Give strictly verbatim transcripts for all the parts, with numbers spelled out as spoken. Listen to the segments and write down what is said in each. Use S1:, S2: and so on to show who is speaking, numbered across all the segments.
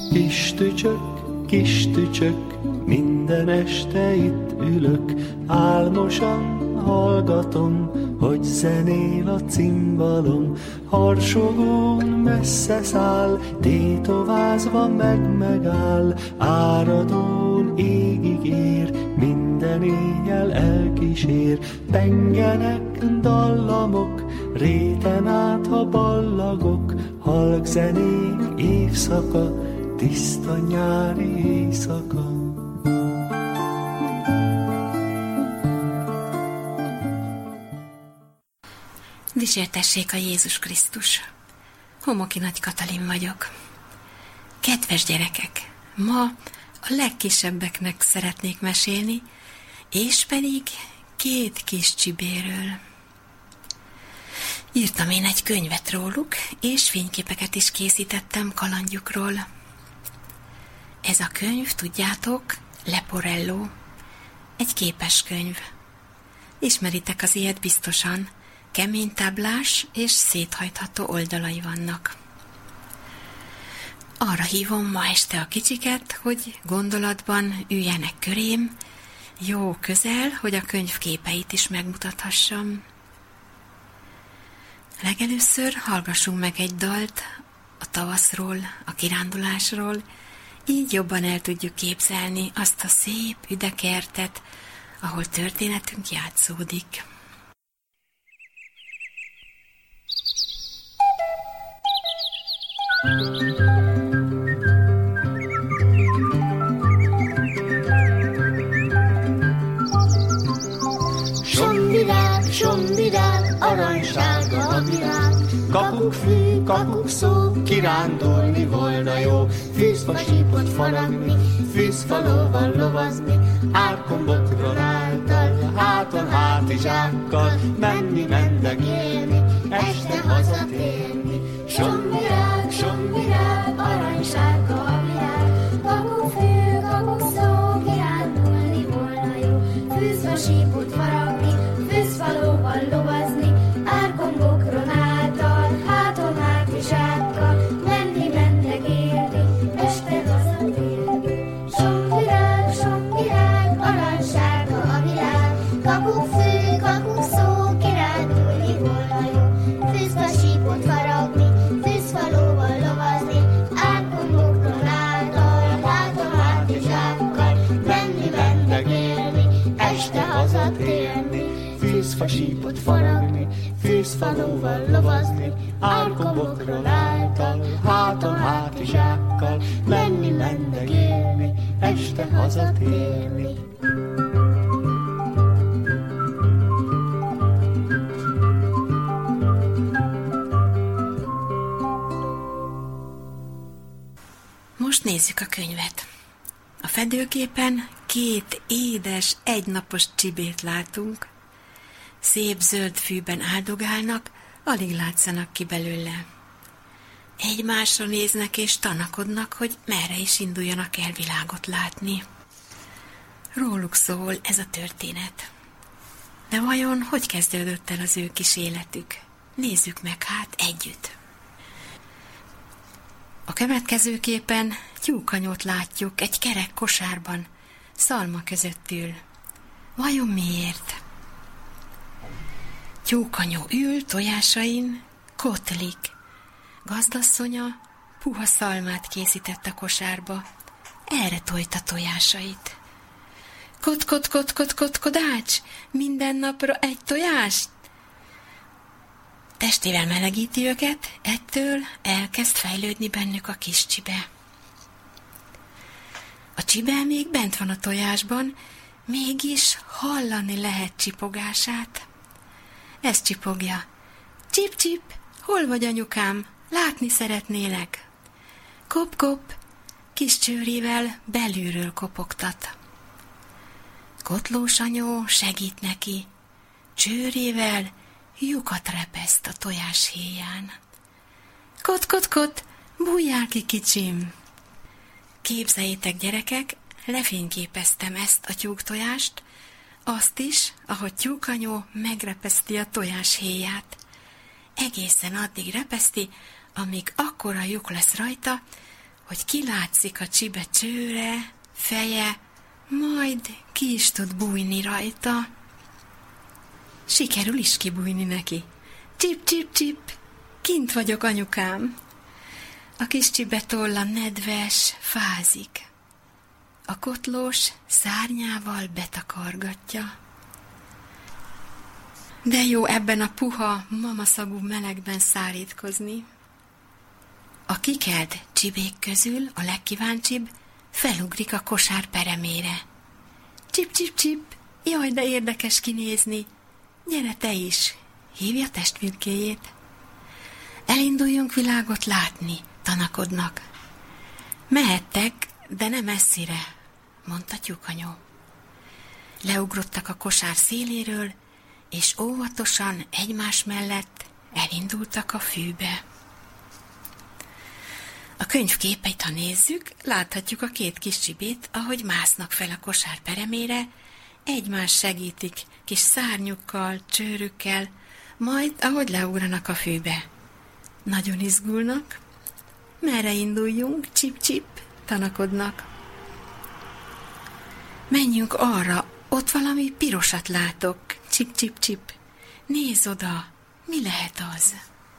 S1: Kis tücsök, kis tücsök, minden este itt ülök, álmosan hallgatom, hogy zenél a cimbalom. Harsogón messze száll, tétovázva meg megáll, áradón égig ér, minden éjjel elkísér. Pengenek dallamok, réten át ha ballagok, halk zenék évszaka, tiszta nyári éjszaka.
S2: Dicsértessék a Jézus Krisztus! Homoki Nagy Katalin vagyok. Kedves gyerekek, ma a legkisebbeknek szeretnék mesélni, és pedig két kis csibéről. Írtam én egy könyvet róluk, és fényképeket is készítettem kalandjukról. Ez a könyv, tudjátok, Leporello, egy képeskönyv. Ismeritek az ilyet biztosan, kemény táblás és széthajtható oldalai vannak. Arra hívom ma este a kicsiket, hogy gondolatban üljenek körém, jó közel, hogy a könyv képeit is megmutathassam. Legelőször hallgassunk meg egy dalt a tavaszról, a kirándulásról, így jobban el tudjuk képzelni azt a szép üdekertet, ahol történetünk játszódik.
S3: Somvirág, somvirág, aranysárga a virág, kakukkfű, kakukszó, kirándulni volna jó, fűzfasípot faragni, fűzfalóval lovazni, árkombokról által, háton hátizsákkal, menni, mendegélni, este hazatérni. Somvirág, somvirág, aranysárga a virág, kakukkfű, kakukszó, kirándulni volna jó, fűzfasípot faragni, fűzfalóval lovazni, árkombokron által, háton hátizsákkal, menni, mendegélni, este hazatérni. Somvirág, somvirág, aranysárga a virág, kakukkfű, kakukszó, kirándulni volna jó, fűzfasípot faragni, fűzfalóval lovazni, árkombokron által, háton hátizsákkal, menni, mendegélni, este hazatérni. Fűzfasípot faragni, fűzfalóval lovazni, árkombokról által, háton hátizsákkal, menni, mendegélni, este hazatérni.
S2: Most nézzük a könyvet. A fedőképen két édes, egynapos csibét látunk. Szép zöld fűben áldogálnak, alig látszanak ki belőle. Egymásra néznek és tanakodnak, hogy merre is induljanak el világot látni. Róluk szól ez a történet. De vajon hogy kezdődött el az ő kis életük? Nézzük meg hát együtt. A következő képen tyúkanyót látjuk egy kerek kosárban, szalma között ül. Vajon miért? Tyúkanyó ül tojásain, kotlik. Gazdasszonya puha szalmát készített a kosárba, erre tojta tojásait. Kot, kot, kot, kot, kot, kodács, minden napra egy tojást. Testével melegíti őket, ettől elkezd fejlődni bennük a kis csibe. A csibe még bent van a tojásban, mégis hallani lehet csipogását. Ez csipogja. Csip, csip, hol vagy anyukám? Látni szeretnélek. Kop, kop, kis csőrével belülről kopogtat. Kotlós anyó segít neki. Csőrével lyukat repeszt a tojás héján. Kot, kot, kot, bújjál ki, kicsim! Képzeljétek, gyerekek, lefényképeztem ezt a tyúktojást, azt is, ahogy tyúkanyó megrepeszti a tojás héját. Egészen addig repeszti, amíg akkora lyuk lesz rajta, hogy kilátszik a csibe csőre, feje, majd ki is tud bújni rajta. Sikerül is kibújni neki. Csip, csip, csip, kint vagyok, anyukám. A kis csibe tolla nedves, fázik. A kotlós szárnyával betakargatja. De jó ebben a puha, mamaszagú melegben szárítkozni. A kikelt csibék közül a legkíváncsibb felugrik a kosár peremére. Csip, csip, csip, jaj, de érdekes kinézni. Gyere te is, hívja testvérkéjét. Elinduljunk világot látni, tanakodnak. Mehettek, de nem messzire, mondta tyúkanyó. Leugrottak a kosár széléről, és óvatosan egymás mellett elindultak a fűbe. A könyv képeit, ha nézzük, láthatjuk a két kis csibét, ahogy másznak fel a kosár peremére, egymást segítik kis szárnyukkal, csőrükkel, majd ahogy leugranak a fűbe. Nagyon izgulnak. Merre induljunk? Csip-csip, tanakodnak. Menjünk arra, ott valami pirosat látok. Csip-csip-csip. Nézz oda, mi lehet az?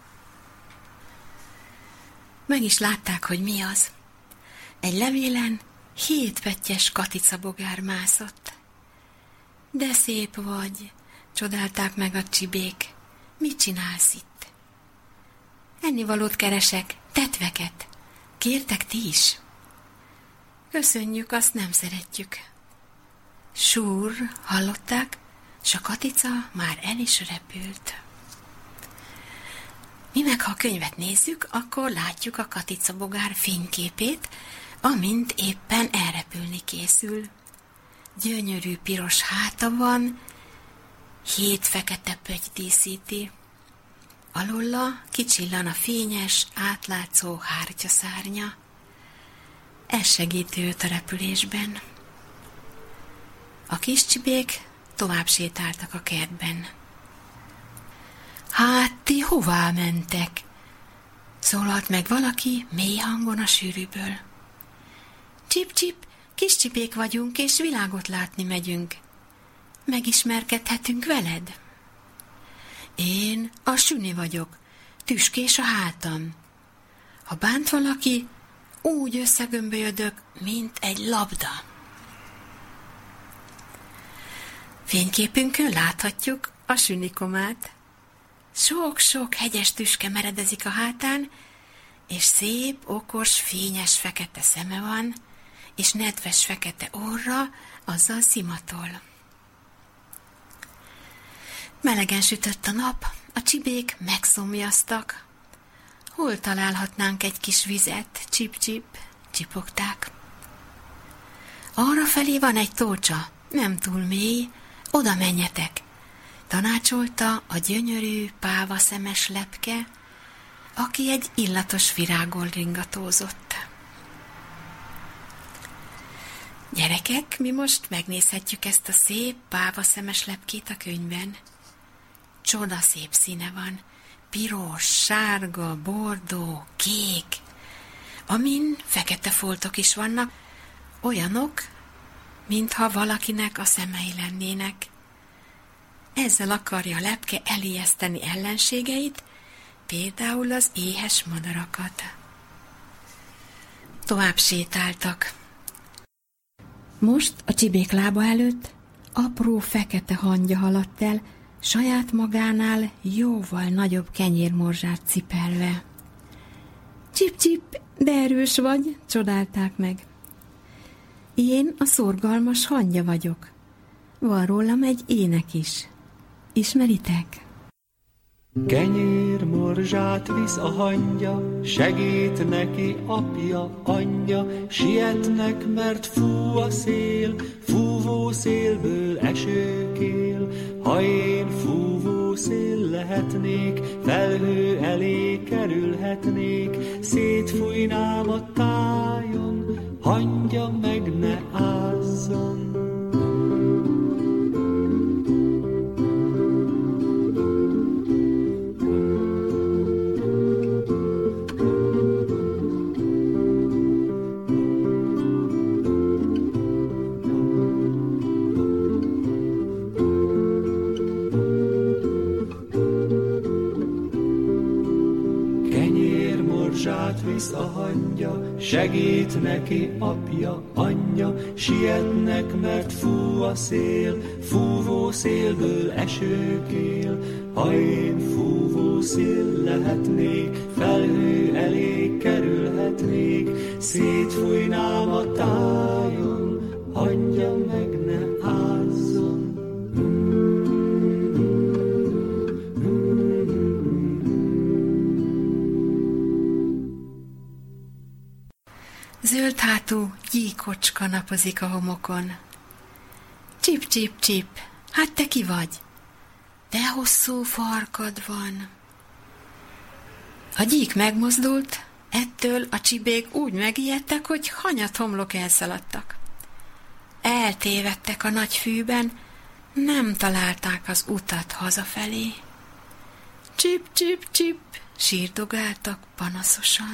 S2: Meg is látták, hogy mi az. Egy levélen hét pettyes katicabogár mászott. De szép vagy, csodálták meg a csibék. Mit csinálsz itt? Ennivalót keresek, tetveket. Kértek ti is? Köszönjük, azt nem szeretjük. Súr, hallották, s a katica már el is repült. Mi meg, ha a könyvet nézzük, akkor látjuk a katicabogár fényképét, amint éppen elrepülni készül. Gyönyörű piros háta van, hét fekete pötty díszíti. Alolla kicsillan a fényes, átlátszó hártyaszárnya. Ez segíti őt a repülésben. A kis csibék tovább sétáltak a kertben. Hát, ti hová mentek? Szólalt meg valaki mély hangon a sűrűből. Csip-csip, kis csibék vagyunk, és világot látni megyünk. Megismerkedhetünk veled? Én a Süni vagyok, tüskés a hátam. Ha bánt valaki, úgy összegömbölyödök, mint egy labda. Fényképünkön láthatjuk a Sünikomát. Sok-sok hegyes tüske meredezik a hátán, és szép, okos, fényes fekete szeme van, és nedves fekete orra, azzal szimatol. Melegen sütött a nap, a csibék megszomjaztak. Hol találhatnánk egy kis vizet? Csip-csip, csipogták. Arra felé van egy tócsa, nem túl mély, oda menjetek, tanácsolta a gyönyörű, pávaszemes lepke, aki egy illatos virágon ringatózott. Gyerekek, mi most megnézhetjük ezt a szép, pávaszemes lepkét a könyvben. Csoda szép színe van, piros, sárga, bordó, kék, amin fekete foltok is vannak, olyanok, mintha valakinek a szemei lennének. Ezzel akarja a lepke elijeszteni ellenségeit, például az éhes madarakat. Tovább sétáltak. Most a csibék lába előtt apró fekete hangya haladt el, saját magánál jóval nagyobb kenyérmorzsát cipelve. Csip-csip, de erős vagy, csodálták meg. Én a szorgalmas hangya vagyok. Van rólam egy ének is. Ismeritek?
S1: Kenyérmorzsát visz a hangya, segít neki apja, anyja, sietnek, mert fú a szél, fúvó szélből esőkél. Ha én fúvó szél lehetnék, felhő elé kerülhetnék, szétfújnám a tájon, hangya meg ne ázzon. morzsát visz a hangya, segít neki apja, anyja, sietnek, mert fú a szél, fúvó szélből esőkél. Ha én fúvó szél lehetnék, felhő elé kerülhetnék, szétfújnám a tájon, hangya meg ne ázzon.
S2: Zöld hátú gyíkocska napozik a homokon. Csip, csip, csip, hát te ki vagy? De hosszú farkad van. A gyík megmozdult, ettől a csibék úgy megijedtek, hogy hanyat homlok elszaladtak. Eltévedtek a nagy fűben, nem találták az utat hazafelé. Csip, csip, csip, sírdogáltak panaszosan.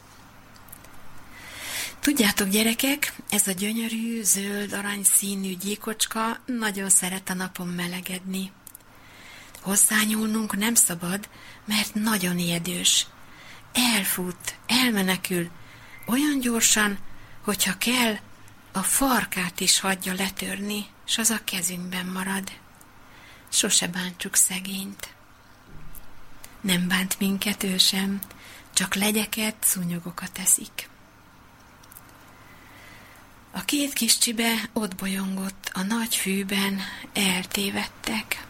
S2: Tudjátok, gyerekek, ez a gyönyörű, zöld, aranyszínű gyíkocska nagyon szeret a napon melegedni. Hozzányúlnunk nem szabad, mert nagyon ijedős. Elfut, elmenekül, olyan gyorsan, hogyha kell, a farkát is hagyja letörni, s az a kezünkben marad. Sose bántsuk szegényt. Nem bánt minket ő sem, csak legyeket, szúnyogokat eszik. A két kis csibe ott bolyongott a nagy fűben, eltévedtek.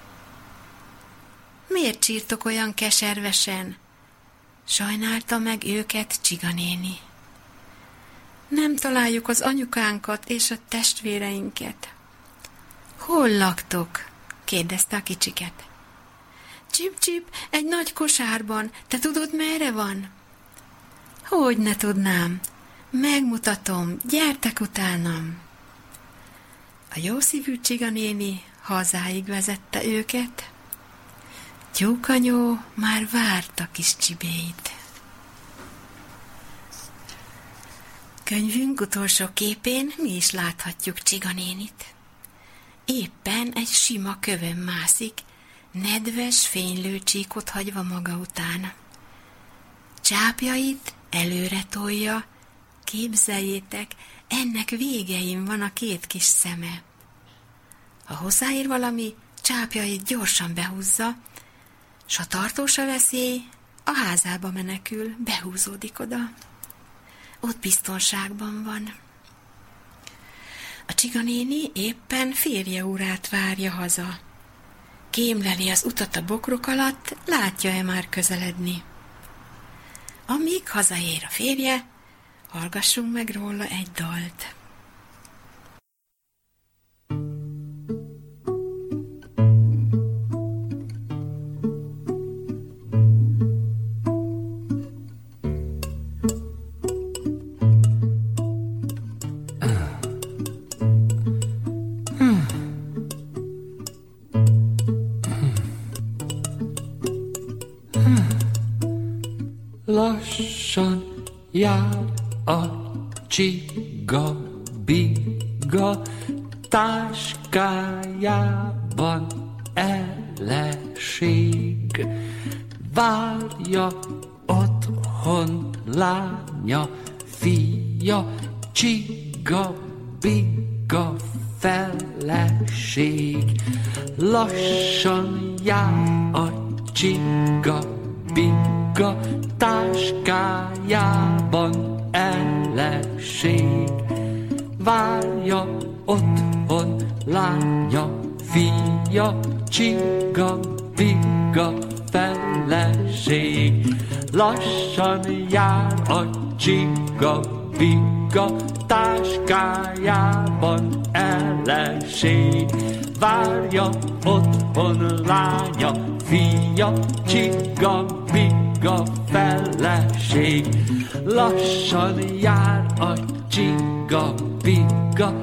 S2: Miért csírtok olyan keservesen? Sajnálta meg őket Csiganéni. Nem találjuk az anyukánkat és a testvéreinket. Hol laktok? Kérdezte a kicsiket. Csip-csip, egy nagy kosárban. Te tudod, merre van? Hogy ne tudnám? Megmutatom, gyertek utánam. A jószívű Csiganéni hazáig vezette őket. Tyúkanyó már várta kis csibéit. Könyvünk utolsó képén mi is láthatjuk Csiganénit. Éppen egy sima kövön mászik, nedves, fénylő csíkot hagyva maga után. Csápjait előre tolja, képzeljétek, ennek végein van a két kis szeme. Ha hozzáér valami, csápjait gyorsan behúzza, s ha tartós a veszély, a házába menekül, behúzódik oda. Ott biztonságban van. A Csiganéni éppen férje urát várja haza. Kémleli az utat a bokrok alatt, látja-e már közeledni. Amíg hazaér a férje, hallgassunk meg róla egy dalt.
S1: Lassan jár a csiga-biga, táskájában eleség. Várja otthon lánya, fia, csiga-biga feleség. Lassan jár a csiga-biga, táskájában eleség. Várja otthon lánya, fia, csiga-biga feleség. Lassan jár a csiga-biga, táskájában eleség. Várja otthon lánya, fia, csiga-biga feleség. Lassan jár a csiga-biga,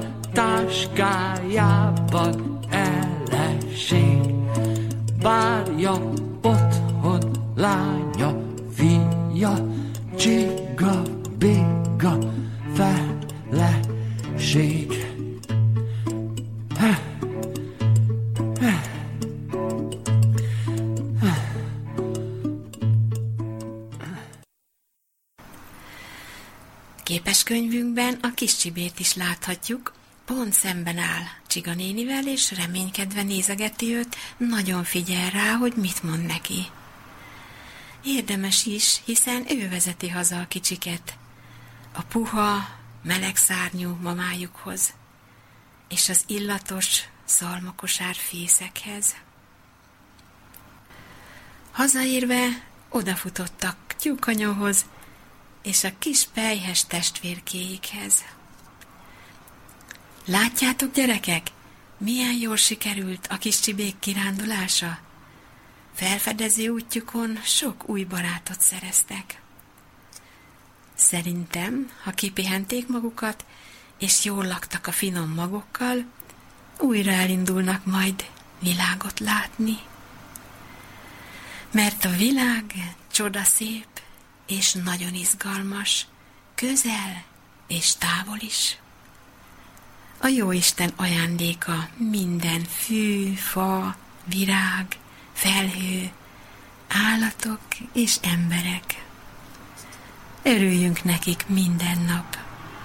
S1: táskájában eleség. Várja otthon lánya, fia, csiga-biga feleség.
S2: Képeskönyvünkben a kis csibét is láthatjuk, pont szemben áll Csiga nénivel, és reménykedve nézegeti őt, nagyon figyel rá, hogy mit mond neki. Érdemes is, hiszen ő vezeti haza a kicsiket, a puha, meleg szárnyú mamájukhoz, és az illatos szalmakosár fészekhez. Hazaérve odafutottak tyúkanyóhoz, és a kis pelyhes testvérkéikhez. Látjátok, gyerekek, milyen jól sikerült a kis csibék kirándulása? Felfedező útjukon sok új barátot szereztek. Szerintem, ha kipihenték magukat, és jól laktak a finom magokkal, újra elindulnak majd világot látni. Mert a világ csodaszép és nagyon izgalmas, közel és távol is. A Jóisten ajándéka minden fű, fa, virág, felhő, állatok és emberek. Örüljünk nekik minden nap.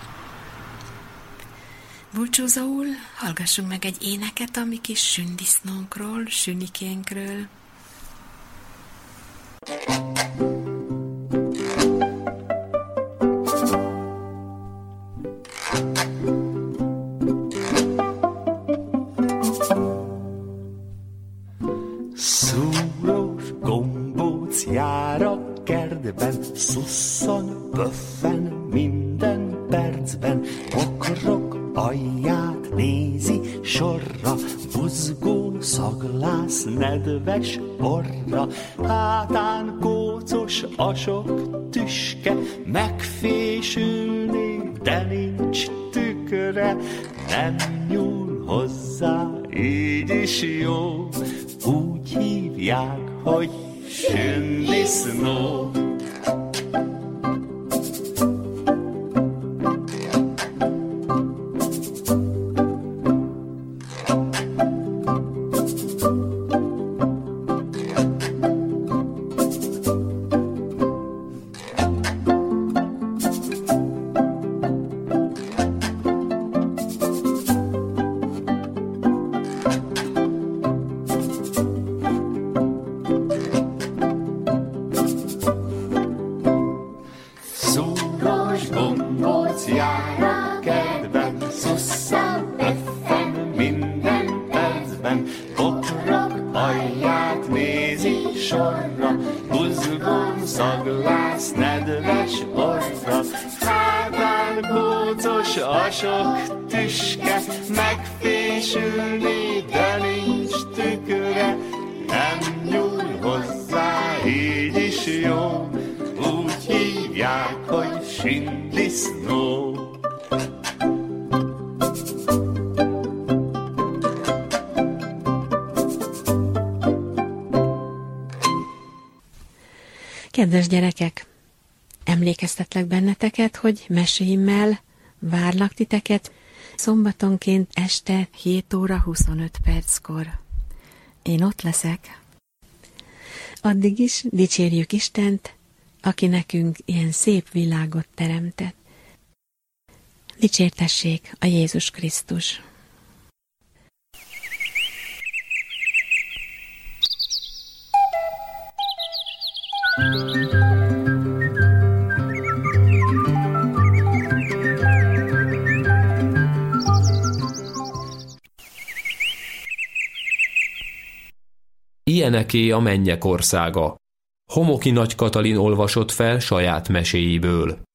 S2: Búcsúzóul hallgassunk meg egy éneket a mi kis sündisznónkról, sünikénkről.
S1: Szúrós gombóc jár a kertben, szusszan, pöffen minden percben, bokrok alját nézi sorra, buzgón szaglász nedves orra, hátán kócos a sok tüske, megfésülni, de nincs tükre, nem nyúl hozzá, így is jó, úgy hívják, hogy sündisznó.
S2: Kedves gyerekek, emlékeztetlek benneteket, hogy meséimmel várlak titeket szombatonként este hét óra huszonöt perckor. Én ott leszek. Addig is dicsérjük Istent, aki nekünk ilyen szép világot teremtett. Dicsértessék a Jézus Krisztus!
S4: Ilyeneké a mennyek országa. Homoki Nagy Katalin olvasott fel saját meséiből.